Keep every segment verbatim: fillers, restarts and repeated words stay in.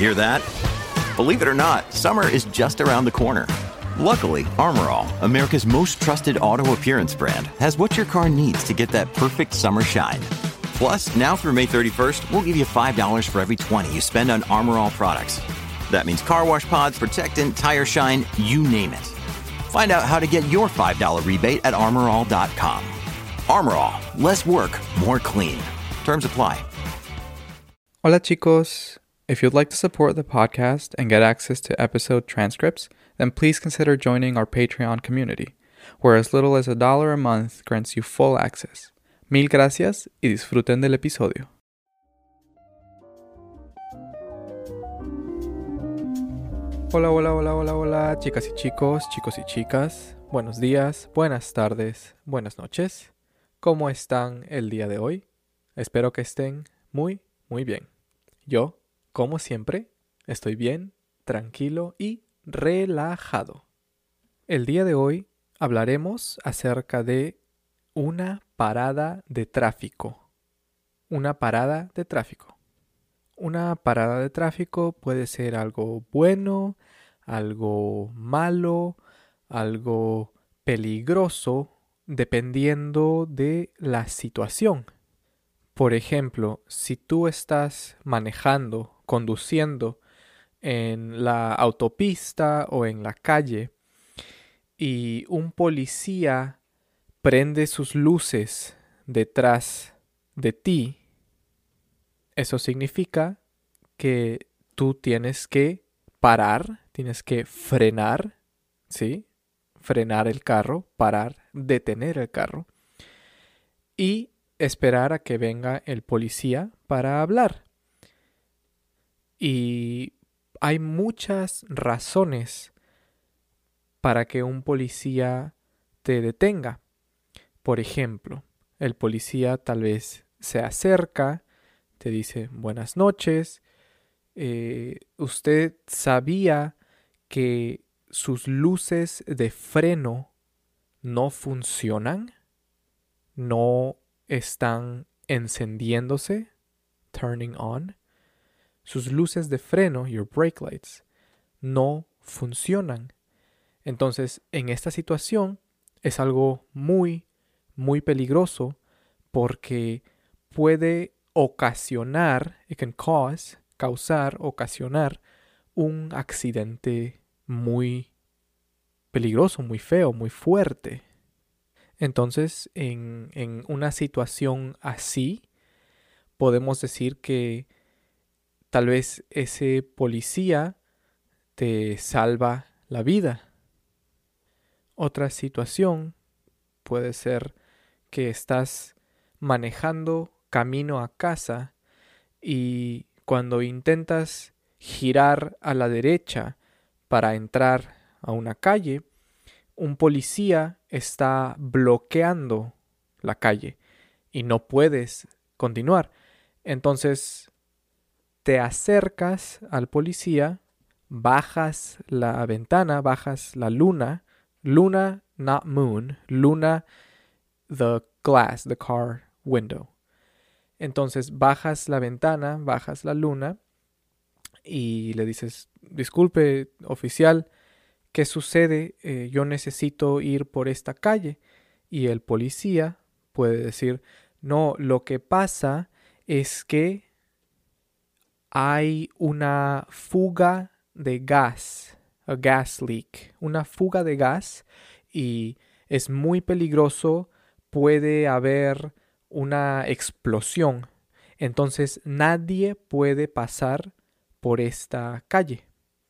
Hear that? Believe it or not, summer is just around the corner. Luckily, Armor All, America's most trusted auto appearance brand, has what your car needs to get that perfect summer shine. Plus, now through May thirty-first, we'll give you five dollars for every twenty you spend on Armor All products. That means car wash pods, protectant, tire shine, you name it. Find out how to get your five dollars rebate at armor all dot com. Armor All, less work, more clean. Terms apply. Hola chicos. If you'd like to support the podcast and get access to episode transcripts, then please consider joining our Patreon community, where as little as a dollar a month grants you full access. Mil gracias y disfruten del episodio. Hola, hola, hola, hola, hola, chicas y chicos, chicos y chicas. Buenos días, buenas tardes, buenas noches. ¿Cómo están el día de hoy? Espero que estén muy, muy bien. Yo, como siempre, estoy bien, tranquilo y relajado. El día de hoy hablaremos acerca de una parada de tráfico. Una parada de tráfico. Una parada de tráfico puede ser algo bueno, algo malo, algo peligroso, dependiendo de la situación. Por ejemplo, si tú estás manejando, conduciendo en la autopista o en la calle y un policía prende sus luces detrás de ti, eso significa que tú tienes que parar, tienes que frenar, ¿sí? Frenar el carro, parar, detener el carro y esperar a que venga el policía para hablar. Y hay muchas razones para que un policía te detenga. Por ejemplo, el policía tal vez se acerca, te dice buenas noches, eh, usted sabía que sus luces de freno no funcionan, no están encendiéndose, turning on. Sus luces de freno, your brake lights, no funcionan. Entonces, en esta situación es algo muy, muy peligroso porque puede ocasionar, it can cause, causar, ocasionar un accidente muy peligroso, muy feo, muy fuerte. Entonces, en, en una situación así, podemos decir que tal vez ese policía te salva la vida. Otra situación puede ser que estás manejando camino a casa y cuando intentas girar a la derecha para entrar a una calle, un policía está bloqueando la calle y no puedes continuar. Entonces te acercas al policía, bajas la ventana, bajas la luna, luna, not moon, luna, the glass, the car window. Entonces bajas la ventana, bajas la luna y le dices, disculpe, oficial, ¿qué sucede? Eh, yo necesito ir por esta calle. Y el policía puede decir, no, lo que pasa es que hay una fuga de gas, a gas leak, una fuga de gas y es muy peligroso, puede haber una explosión. Entonces nadie puede pasar por esta calle.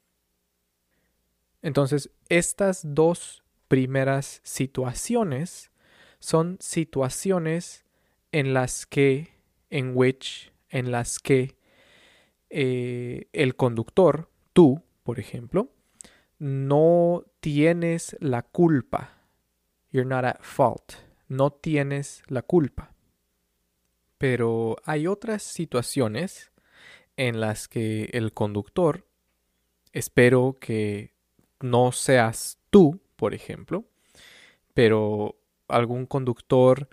Entonces estas dos primeras situaciones son situaciones en las que, en which, en las que eh, el conductor, tú, por ejemplo, no tienes la culpa. You're not at fault. No tienes la culpa. Pero hay otras situaciones en las que el conductor, espero que no seas tú, por ejemplo, pero algún conductor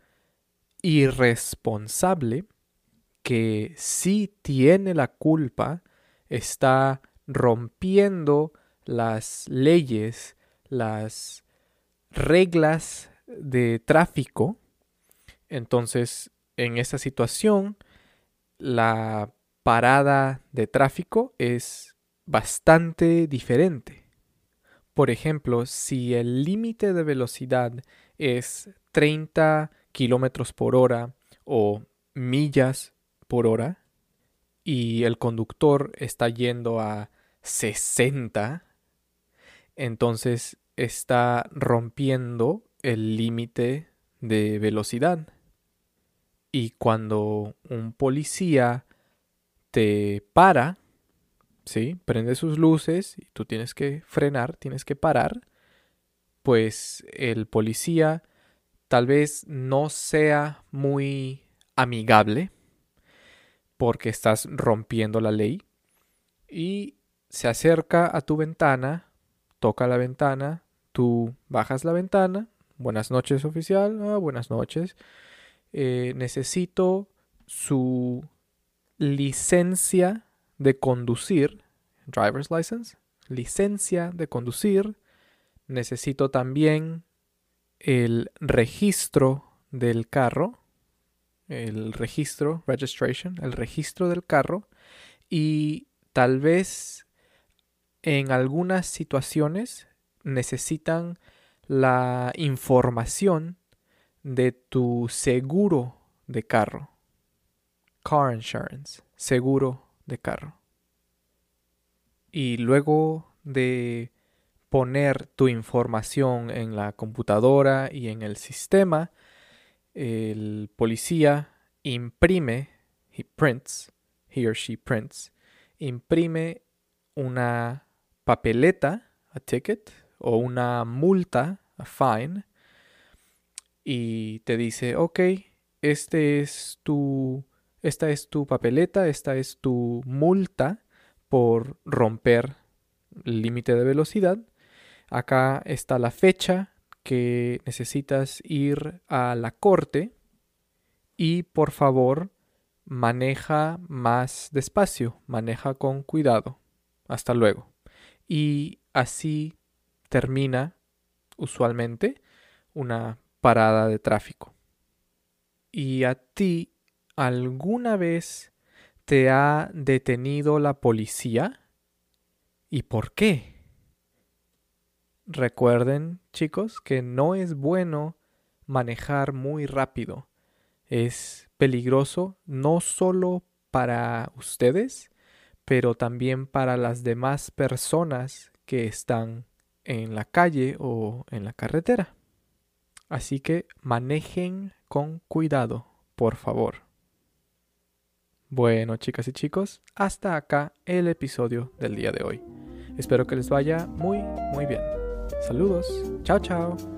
irresponsable que sí tiene la culpa está rompiendo las leyes, las reglas de tráfico. Entonces, en esta situación, la parada de tráfico es bastante diferente. Por ejemplo, si el límite de velocidad es treinta kilómetros por hora o millas por hora y el conductor está yendo a sesenta, entonces está rompiendo el límite de velocidad. Y cuando un policía te para, ¿sí? Prende sus luces y tú tienes que frenar, tienes que parar, pues el policía tal vez no sea muy amigable porque estás rompiendo la ley y se acerca a tu ventana, toca la ventana, tú bajas la ventana. Buenas noches, oficial. Ah, buenas noches. Eh, necesito su licencia de conducir, driver's license, licencia de conducir. Necesito también el registro del carro, el registro, registration, el registro del carro, y tal vez en algunas situaciones necesitan la información de tu seguro de carro. Car insurance, seguro de carro. Y luego de poner tu información en la computadora y en el sistema, el policía imprime, he prints, he or she prints, imprime una papeleta, a ticket, o una multa, a fine, y te dice, ok, este es tu, esta es tu papeleta, esta es tu multa por romper el límite de velocidad. Acá está la fecha que necesitas ir a la corte y por favor maneja más despacio, maneja con cuidado. Hasta luego. Y así termina usualmente una parada de tráfico. ¿Y a ti alguna vez te ha detenido la policía? ¿Y por qué? Recuerden, chicos, que no es bueno manejar muy rápido. Es peligroso no solo para ustedes, pero también para las demás personas que están en la calle o en la carretera. Así que manejen con cuidado, por favor. Bueno, chicas y chicos, hasta acá el episodio del día de hoy. Espero que les vaya muy, muy bien. Saludos. Chao, chao.